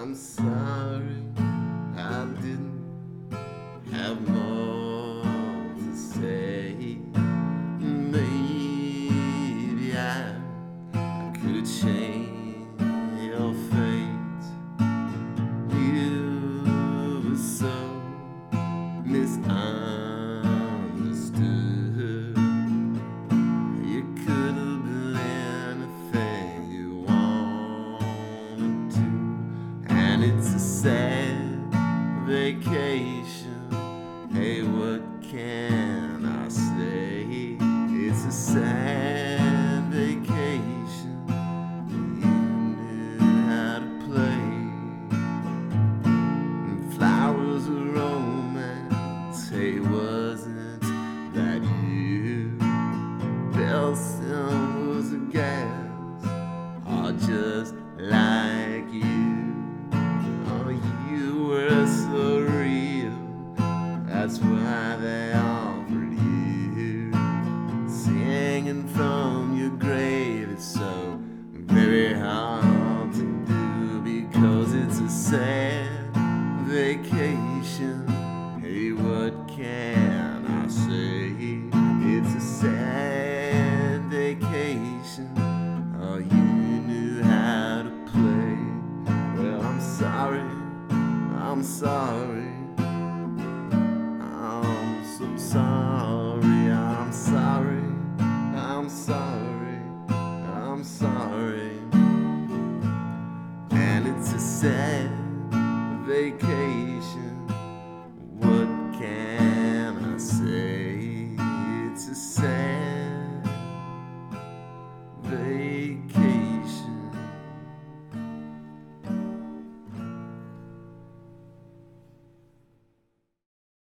I'm sorry I didn't have more to say. Maybe I could change your fate. You were so misunderstood. You could have been anything you wanted to, and it's a sad vacation. Hey, what can I say? It's a sad vacation. You knew how to play. And flowers were romance. Hey, wasn't that you? Belson was a gas, or just like you. Oh, you were so real. That's why they offered you. Singing from your grave is so very hard to do, because it's a sad vacation. Hey, what can I say? It's a sad vacation. Oh, you knew how to play. Well, I'm sorry, I'm sorry. I'm so sorry, I'm sorry, I'm sorry, I'm sorry. And it's a sad vacation.